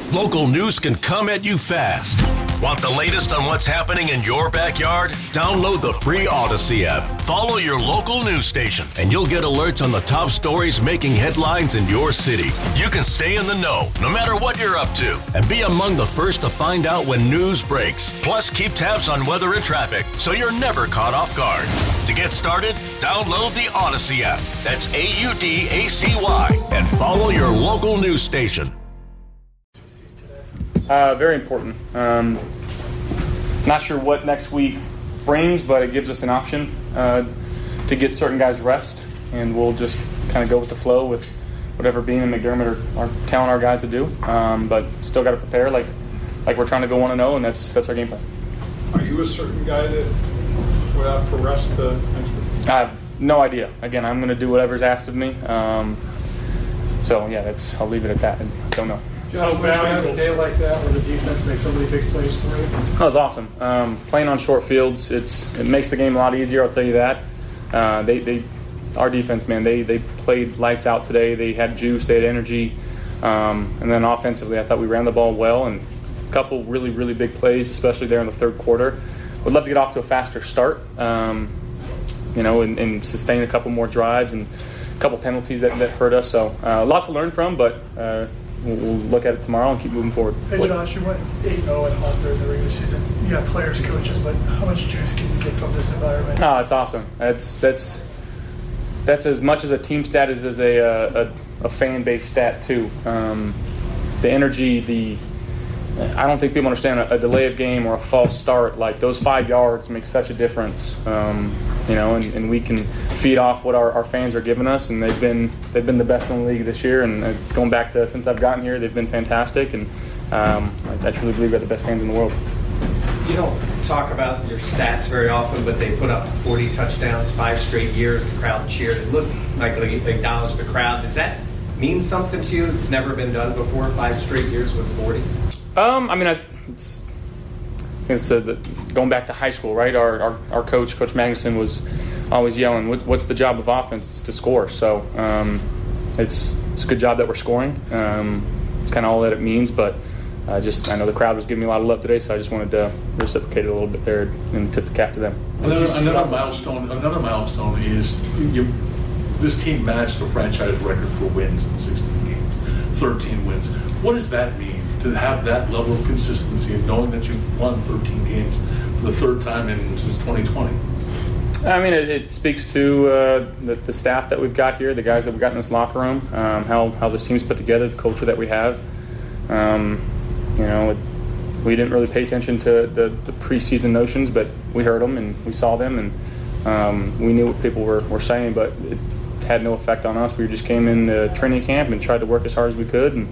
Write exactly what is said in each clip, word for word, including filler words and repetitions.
Local news can come at you fast. Want the latest on what's happening in your backyard? Download the free Odyssey app. Follow your local news station, and you'll get alerts on the top stories making headlines in your city. You can stay in the know, no matter what you're up to, and be among the first to find out when news breaks. Plus, keep tabs on weather and traffic, so you're never caught off guard. To get started, download the Odyssey app. That's A U D A C Y, and follow your local news station. Uh, very important. Um, not sure what next week brings, but it gives us an option uh, to get certain guys rest, and we'll just kind of go with the flow with whatever Bean and McDermott are, are telling our guys to do. Um, but still got to prepare like like we're trying to go one and zero, and that's that's our game plan. Are you a certain guy that went out for rest uh, next week? I have no idea. Again, I'm going to do whatever's asked of me. Um, so yeah, that's I'll leave it at that. I don't know. How valuable a day like that where the defense makes so many big plays for you? That was awesome. Um, playing on short fields, it's it makes the game a lot easier. I'll tell you that. Uh, they, they, our defense, man, they they played lights out today. They had juice, they had energy, um, and then offensively, I thought we ran the ball well and a couple really really big plays, especially there in the third quarter. Would love to get off to a faster start, um, you know, and, and sustain a couple more drives and a couple penalties that, that hurt us. So uh, a lot to learn from, but. Uh, We'll, we'll look at it tomorrow and keep moving forward. Hey, Josh, you went eight and oh at Hunter in the regular season. You got players, coaches, but how much juice can you get from this environment? Oh, it's awesome. That's that's that's as much as a team stat as, as a, a, a fan base stat too. Um, the energy, the I don't think people understand a, a delay of game or a false start. Like those five yards make such a difference. Um, you know, and, and we can feed off what our, our fans are giving us, and they've been they've been the best in the league this year. And uh, going back to since I've gotten here, they've been fantastic, and um, I, I truly believe we're the best fans in the world. You don't talk about your stats very often, but they put up forty touchdowns five straight years. The crowd cheered. It looked like they acknowledged the crowd. Does that mean something to you? It's never been done before, five straight years with forty. Um, I mean, I, it's, I think it's uh, the, going back to high school, right? Our, our our coach, Coach Magnuson, was always yelling, what, "What's the job of offense? It's to score." So um, it's it's a good job that we're scoring. Um, it's kind of all that it means. But I just I know the crowd was giving me a lot of love today, so I just wanted to reciprocate it a little bit there and tip the cap to them. Another, another milestone. Another milestone is you. This team matched the franchise record for wins in sixteen games, thirteen wins. What does that mean to have that level of consistency and knowing that you've won thirteen games for the third time in since twenty twenty? I mean, it, it speaks to uh, the, the staff that we've got here, the guys that we've got in this locker room, um, how how this team's put together, the culture that we have. Um, you know, it, we didn't really pay attention to the, the preseason notions, but we heard them and we saw them, and um, we knew what people were, were saying, but it had no effect on us. We just came in to training camp and tried to work as hard as we could. And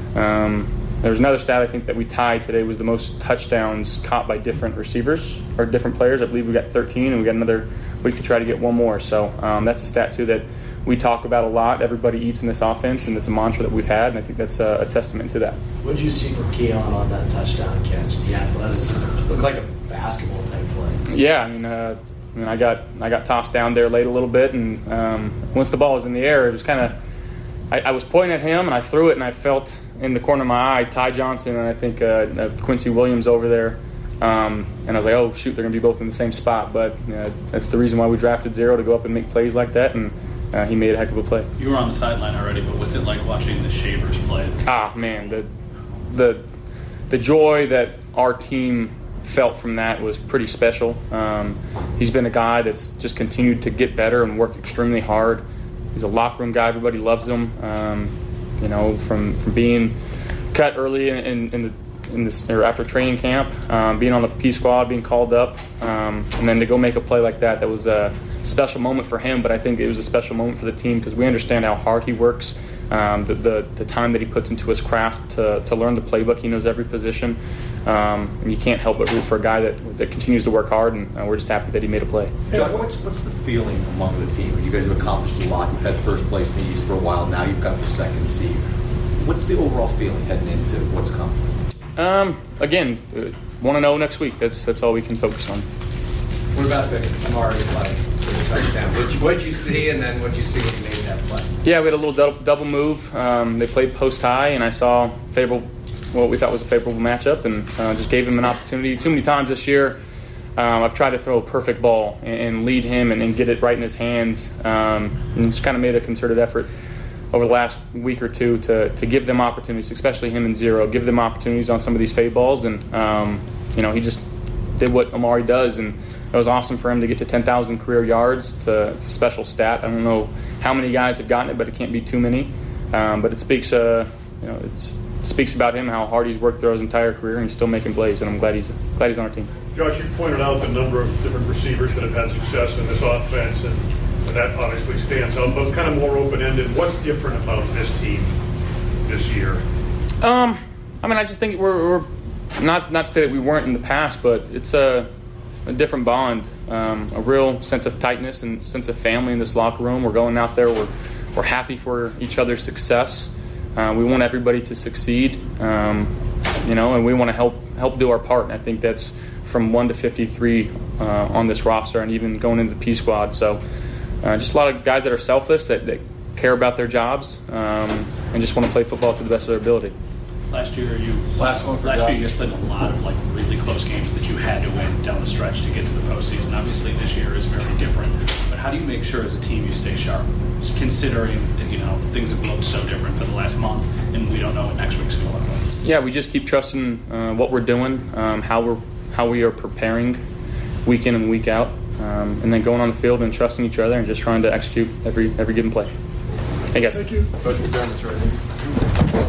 um, there's another stat I think that we tied today was the most touchdowns caught by different receivers or different players. I believe we got thirteen, and we got another week to try to get one more. So um, that's a stat too that we talk about a lot. Everybody eats in this offense, and it's a mantra that we've had, and I think that's a, a testament to that. What did you see from Keon on that touchdown catch? The athleticism looked like a basketball type play. Yeah, I mean, uh, I mean, I got I got tossed down there late a little bit, and um, once the ball was in the air, it was kind of I, I was pointing at him, and I threw it, and I felt in the corner of my eye Ty Johnson and I think uh, uh, Quincy Williams over there, um, and I was like, oh shoot, they're gonna be both in the same spot. But uh, that's the reason why we drafted Zero, to go up and make plays like that, and uh, he made a heck of a play. You were on the sideline already, but what's it like watching the Shavers play? Ah man, the the the joy that our team felt from that was pretty special. Um, he's been a guy that's just continued to get better and work extremely hard. He's a locker room guy. Everybody loves him. Um, you know, from, from being cut early in, in, in the in this or after training camp, um, being on the P squad, being called up, um, and then to go make a play like that. That was a special moment for him, but I think it was a special moment for the team because we understand how hard he works. Um, the, the the time that he puts into his craft to, to learn the playbook. He knows every position. Um, and you can't help but root for a guy that that continues to work hard, and uh, we're just happy that he made a play. Josh, what's, what's the feeling among the team? You guys have accomplished a lot. You've had first place in the East for a while. Now you've got the second seed. What's the overall feeling heading into what's coming? Um, again, uh, one and zero next week. That's that's all we can focus on. What about the Amari play for the touchdown? What did you see, and then what did you see when you made that play? Yeah, we had a little double, double move. Um, they played post high, and I saw favorable what we thought was a favorable matchup, and uh, just gave him an opportunity. Too many times this year, um, I've tried to throw a perfect ball and, and lead him and, and get it right in his hands, um, and just kind of made a concerted effort over the last week or two to to give them opportunities, especially him and Zero, give them opportunities on some of these fade balls, and um, you know, he just did what Amari does, and it was awesome for him to get to ten thousand career yards. It's a, it's a special stat. I don't know how many guys have gotten it, but it can't be too many. Um, but it speaks, uh, you know, it's, it speaks about him, how hard he's worked throughout his entire career, and he's still making plays. And I'm glad he's glad he's on our team. Josh, you pointed out the number of different receivers that have had success in this offense, and, and that obviously stands out. But kind of more open-ended, what's different about this team this year? Um, I mean, I just think we're, we're not not to say that we weren't in the past, but it's a. a different bond, um, a real sense of tightness and sense of family in this locker room. We're going out there, we're we're happy for each other's success. Uh, we want everybody to succeed, um, you know, and we want to help help do our part. And I think that's from one to fifty-three uh, on this roster, and even going into the P squad. So, uh, just a lot of guys that are selfless, that, that care about their jobs, um, and just want to play football to the best of their ability. Last year, you last one for last year you guys played a lot of like really close games that you had to win down the stretch to get to the postseason. Obviously, this year is very different. But how do you make sure, as a team, you stay sharp, considering that, you know, things have looked so different for the last month, and we don't know what next week's going to look like? Yeah, we just keep trusting uh, what we're doing, um, how we're how we are preparing week in and week out, um, and then going on the field and trusting each other and just trying to execute every every given play. Hey guys. Thank you. Coach McDermott's right here.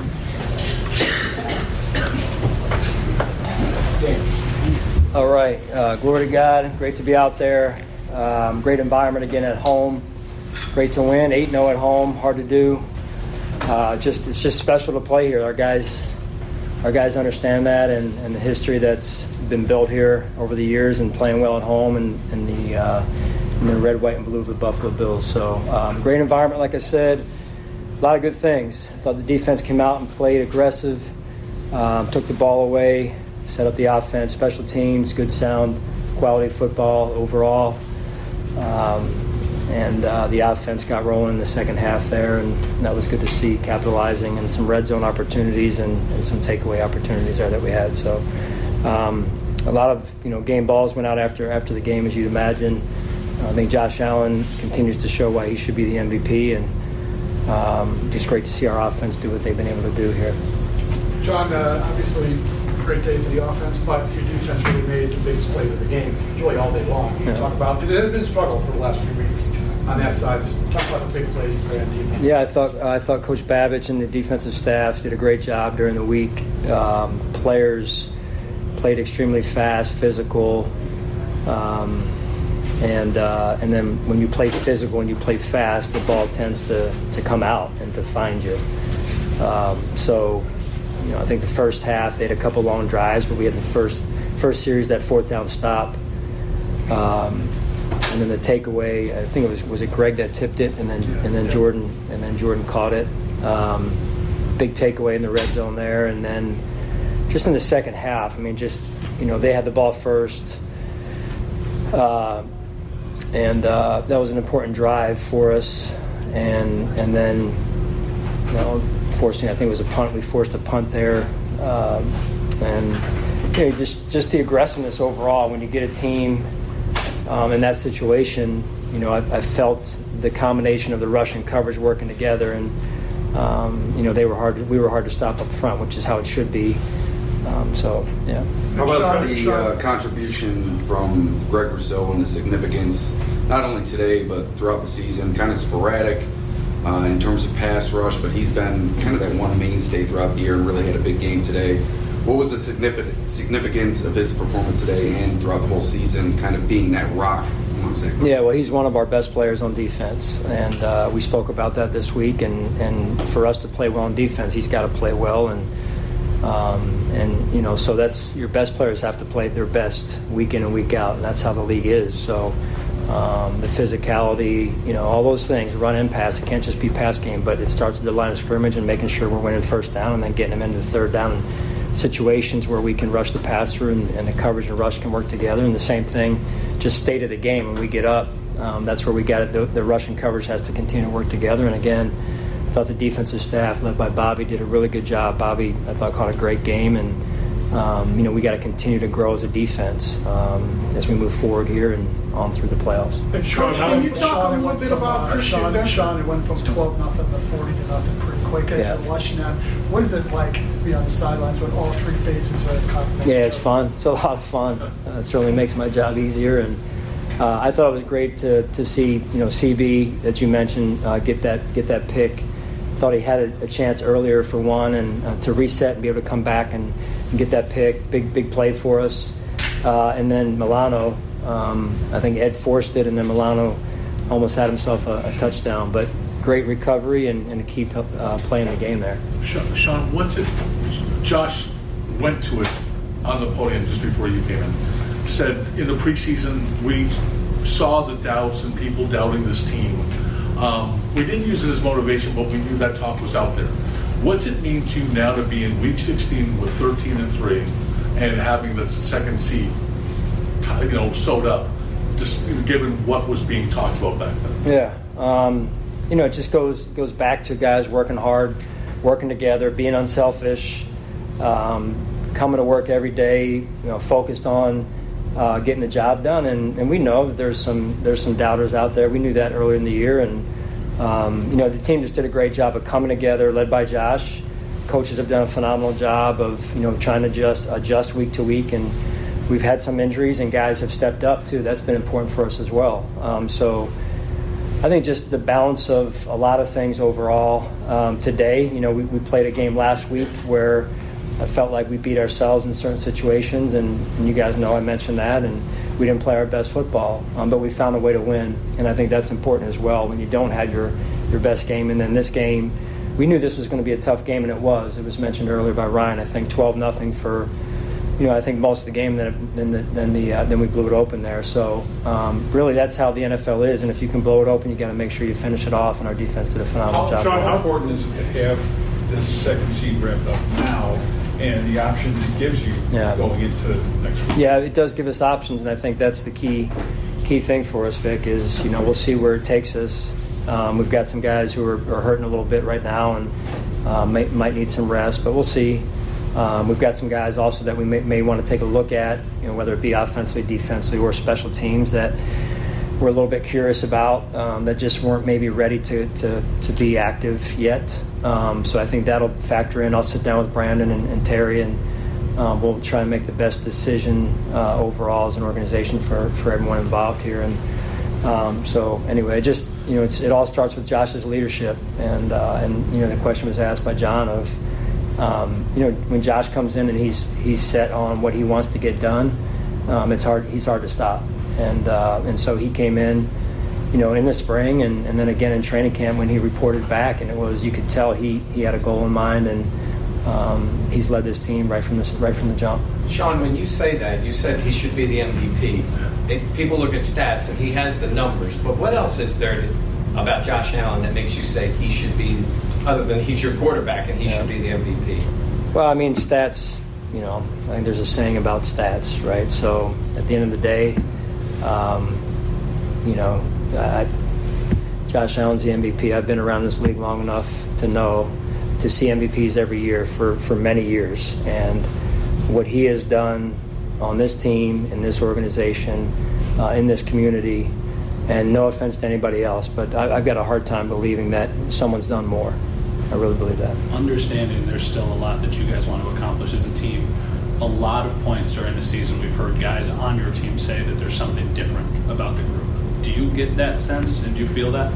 All right, uh, glory to God. Great to be out there. Um, great environment again at home. Great to win. eight oh at home. Hard to do. Uh, just it's just special to play here. Our guys, our guys understand that, and, and the history that's been built here over the years, and playing well at home, and, and the uh, in the red, white, and blue of the Buffalo Bills. So um, great environment, like I said. A lot of good things. I thought the defense came out and played aggressive, um, took the ball away, set up the offense, special teams, good sound, quality football overall. Um, and uh, the offense got rolling in the second half there, and that was good to see, capitalizing, and some red zone opportunities and, and some takeaway opportunities there that we had. So um, a lot of you know game balls went out after after the game, as you'd imagine. I think Josh Allen continues to show why he should be the M V P, and um, just great to see our offense do what they've been able to do here. John, uh, obviously, great day for the offense, but your defense really made the biggest plays of the game, really all day long. Can you Yeah. talk about, because it had been a struggle for the last few weeks on that side. Just talk about the big plays today on defense. Yeah, I thought I thought Coach Babbage and the defensive staff did a great job during the week. Um, players played extremely fast, physical, um, and uh, and then when you play physical and you play fast, the ball tends to, to come out and to find you. Um, so, you know, I think the first half they had a couple long drives, but we had the first first series, that fourth down stop. Um, And then the takeaway, I think it was was it Greg that tipped it, and then and then Jordan and then Jordan caught it. Um, big takeaway in the red zone there, and then just in the second half, I mean, just you know they had the ball first, uh, and uh, that was an important drive for us. And and then you know, forcing I think it was a punt. We forced a punt there, um, and you know just just the aggressiveness overall when you get a team. Um, in that situation, you know, I, I felt the combination of the rush and coverage working together, and um, you know, they were hard. To, we were hard to stop up front, which is how it should be. Um, so, yeah. How about the uh, contribution from Greg Rousseau and the significance, not only today but throughout the season? Kind of sporadic uh, in terms of pass rush, but he's been kind of that one mainstay throughout the year and really had a big game today. What was the significance of his performance today and throughout the whole season, kind of being that rock amongst that group? Yeah, well, he's one of our best players on defense, and uh, we spoke about that this week. And, and for us to play well on defense, he's got to play well, and um, and you know, so that's your best players have to play their best week in and week out, and that's how the league is. So um, the physicality, you know, all those things, run and pass. It can't just be pass game, but it starts at the line of scrimmage and making sure we're winning first down, and then getting them into the third down. And, situations where we can rush the passer and, and the coverage and rush can work together. And the same thing, just state of the game when we get up, um, that's where we got it. The, the rush and coverage has to continue to work together. And again, I thought the defensive staff, led by Bobby, did a really good job. Bobby, I thought, caught a great game, and um, you know we got to continue to grow as a defense um, as we move forward here and on through the playoffs. And Sean, can you talk a little bit about Christian Sean? Sean, it went from twelve nothing to forty to nothing pretty quick. As yeah. you're watching that, what is it like to be on the sidelines when all three phases are confident? Yeah, it's fun. It's a lot of fun. Uh, it certainly makes my job easier, and uh, I thought it was great to to see you know C B that you mentioned uh, get that get that pick. Thought he had a, a chance earlier for one, and uh, to reset and be able to come back and, and get that pick. Big, big play for us. Uh, and then Milano, um, I think Ed forced it, and then Milano almost had himself a, a touchdown. But great recovery and, and to keep uh, playing the game there. Sean, what's it? Josh went to it on the podium just before you came in. Said in the preseason we saw the doubts and people doubting this team. Um, we didn't use it as motivation, but we knew that talk was out there. What's it mean to you now to be in Week sixteen with thirteen and three and having the second seed, you know, sewed up, just given what was being talked about back then? Yeah, um, you know, it just goes goes back to guys working hard, working together, being unselfish, um, coming to work every day, you know, focused on Uh, getting the job done, and, and we know that there's some there's some doubters out there. We knew that earlier in the year, and um, you know the team just did a great job of coming together, led by Josh. Coaches have done a phenomenal job of you know trying to just adjust week to week, and we've had some injuries, and guys have stepped up too. That's been important for us as well. Um, so I think just the balance of a lot of things overall. Um, today, you know, we, we played a game last week where I felt like we beat ourselves in certain situations, and, and you guys know I mentioned that, and we didn't play our best football, um, but we found a way to win, and I think that's important as well when you don't have your, your best game. And then this game, we knew this was going to be a tough game, and it was. It was mentioned earlier by Ryan, I think twelve nothing for, you know, I think most of the game, then then the, then, the, uh, then we blew it open there. So um, really that's how the N F L is, and if you can blow it open, you got to make sure you finish it off, and our defense did a phenomenal how, job. Sean, how important is it to have this second seed wrapped up now and the options it gives you yeah. going into next week? Yeah, it does give us options, and I think that's the key key thing for us, Vic, is, you know, we'll see where it takes us. Um, we've got some guys who are, are hurting a little bit right now and uh, may, might need some rest, but we'll see. Um, we've got some guys also that we may, may want to take a look at, you know, whether it be offensively, defensively, or special teams that we're a little bit curious about um, that just weren't maybe ready to, to, to be active yet. Um, so I think that'll factor in. I'll sit down with Brandon and, and Terry, and um, we'll try and make the best decision uh, overall as an organization for, for everyone involved here. And um, so anyway, just you know, it's, it all starts with Josh's leadership. And uh, and you know, the question was asked by John of um, you know when Josh comes in and he's he's set on what he wants to get done. Um, it's hard. He's hard to stop. And uh, and so he came in, you know, in the spring, and, and then again in training camp when he reported back, and it was, you could tell he, he had a goal in mind, and um, he's led this team right from the right from the jump. Sean, when you say that, you said he should be the M V P. It, people look at stats, and he has the numbers, but what else is there to, about Josh Allen that makes you say he should be, other than he's your quarterback and he yeah. should be the M V P? Well, I mean, stats, you know, I think there's a saying about stats, right? So at the end of the day, um, you know, I, Josh Allen's the M V P. I've been around this league long enough to know, to see M V Ps every year for, for many years. And what he has done on this team, in this organization, uh, in this community, and no offense to anybody else, but I, I've got a hard time believing that someone's done more. I really believe that. Understanding there's still a lot that you guys want to accomplish as a team. A lot of points during the season we've heard guys on your team say that there's something different about the group. Do you get that sense, and do you feel that?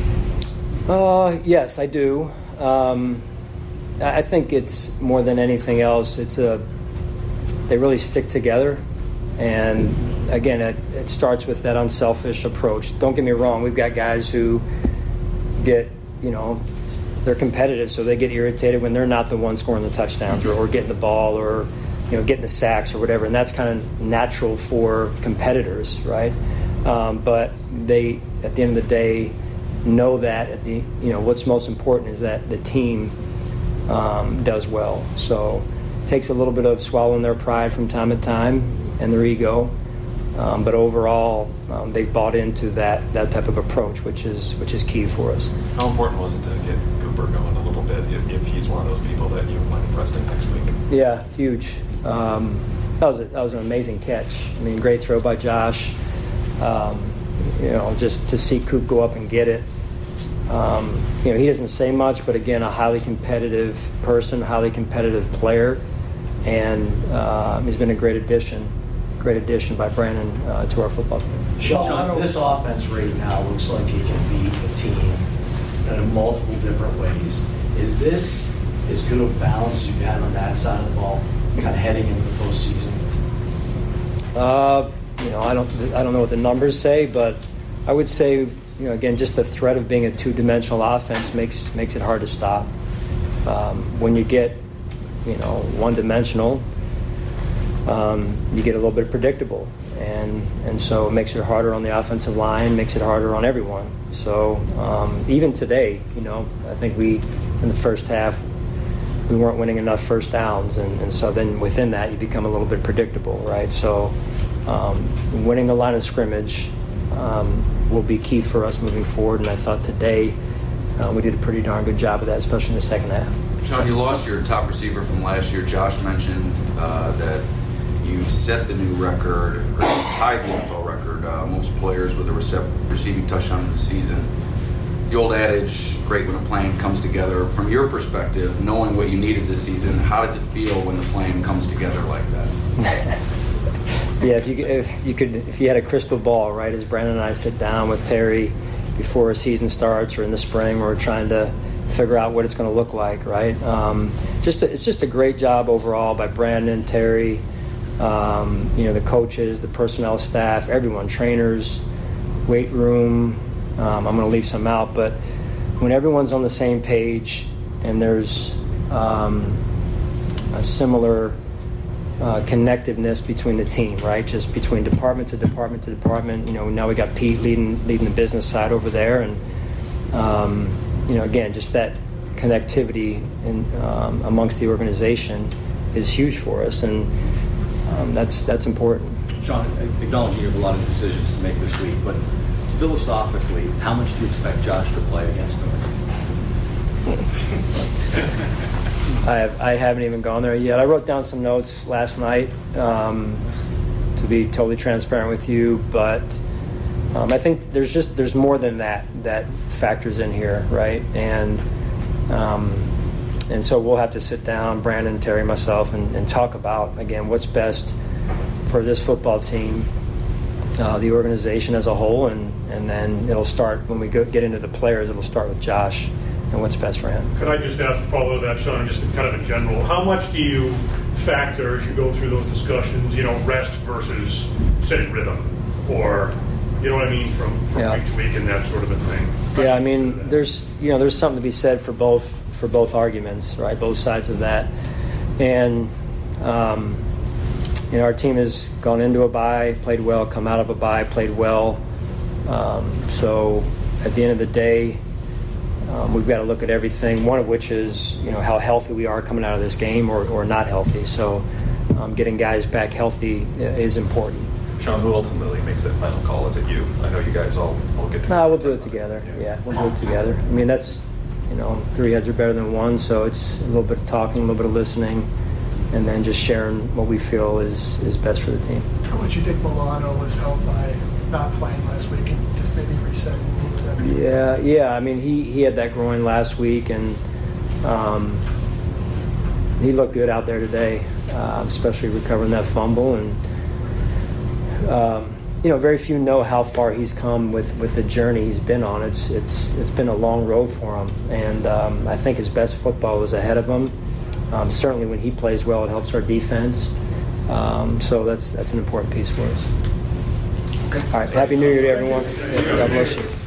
Uh, yes, I do. Um, I think it's more than anything else. It's a they really stick together, and again, it, it starts with that unselfish approach. Don't get me wrong; we've got guys who get, you know, they're competitive, so they get irritated when they're not the ones scoring the touchdowns or, or getting the ball or, you know, getting the sacks or whatever, and that's kind of natural for competitors, right? Um, but they, at the end of the day, know that at the you know what's most important is that the team um, does well. So it takes a little bit of swallowing their pride from time to time and their ego, Um, but overall, um, they've bought into that, that type of approach, which is which is key for us. How important was it to get Cooper going a little bit if, if he's one of those people that you might impress him next week? Yeah, huge. Um, that was a, that was an amazing catch. I mean, great throw by Josh. Um, you know, just to see Coop go up and get it. Um, you know, he doesn't say much, but again, a highly competitive person, highly competitive player, and uh, he's been a great addition. Great addition by Brandon uh, to our football team. Sean, this offense right now looks like it can beat a team in multiple different ways. Is this as good a balance as you've had on that side of the ball, kind of heading into the postseason? Uh, you know, I don't, I don't know what the numbers say, but I would say, you know, again, just the threat of being a two-dimensional offense makes makes it hard to stop. Um, when you get, you know, one-dimensional. Um, you get a little bit predictable, and and so it makes it harder on the offensive line, makes it harder on everyone. So um, even today, you know, I think we in the first half we weren't winning enough first downs, and, and so then within that you become a little bit predictable, right? So um, winning the line of scrimmage um, will be key for us moving forward, and I thought today uh, we did a pretty darn good job of that, especially in the second half. Sean, you lost your top receiver from last year. Josh mentioned uh, that you set the new record, or you tied the N F L record, uh, most players with a rece- receiving touchdown in the season. The old adage, great when a plan comes together. From your perspective, knowing what you needed this season, how does it feel when the plan comes together like that? Yeah, if you if you could if you had a crystal ball, right? As Brandon and I sit down with Terry before a season starts or in the spring, we're trying to figure out what it's going to look like, right? Um, just a, it's just a great job overall by Brandon, Terry. Um, you know, the coaches, the personnel staff, everyone, trainers, weight room. Um, I'm going to leave some out, but when everyone's on the same page and there's um, a similar uh, connectiveness between the team, right? Just between department to department to department. You know, now we got Pete leading leading the business side over there, and um, you know, again, just that connectivity in, um, amongst the organization is huge for us, and Um, that's that's important. Sean, acknowledging you have a lot of decisions to make this week, but philosophically, how much do you expect Josh to play against him? I have I haven't even gone there yet. I wrote down some notes last night um, to be totally transparent with you, but um, I think there's just there's more than that that factors in here, right? And um, And so we'll have to sit down, Brandon, Terry, myself, and, and talk about, again, what's best for this football team, uh, the organization as a whole, and, and then it'll start, when we go, get into the players, it'll start with Josh and what's best for him. Could I just ask, follow that, Sean, just kind of in general, how much do you factor as you go through those discussions, you know, rest versus setting rhythm, or, you know what I mean, from, from yeah. week to week and that sort of a thing? Yeah, I mean, there's, you know, there's something to be said for both for both arguments, right? Both sides of that. And, um, you know, our team has gone into a bye, played well, come out of a bye, played well. Um, so at the end of the day, um, we've got to look at everything, one of which is, you know, how healthy we are coming out of this game or, or not healthy. So um, getting guys back healthy is important. Sean, who ultimately makes that final call? Is it you? I know you guys all, all get together. No, we'll do it together. Yeah, yeah we'll do it together. I mean, that's, you know, three heads are better than one, so it's a little bit of talking, a little bit of listening, and then just sharing what we feel is, is best for the team. How much do you think Milano was helped by not playing last week and just maybe resetting a little bit? Yeah, yeah. I mean, he, he had that groin last week, and um, he looked good out there today, uh, especially recovering that fumble. And um, you know, very few know how far he's come with, with the journey he's been on. It's it's it's been a long road for him, and um, I think his best football is ahead of him. Um, certainly, when he plays well, it helps our defense. Um, so that's that's an important piece for us. Okay. All right. Happy New Year to everyone. God bless you.